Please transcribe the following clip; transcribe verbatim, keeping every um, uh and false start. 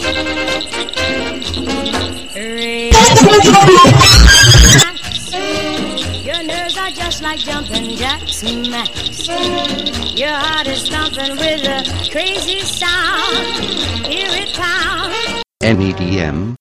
Your nerves are just like jumping jacks, Max. Your heart is stomping with a crazy sound. Here it comes. N E D M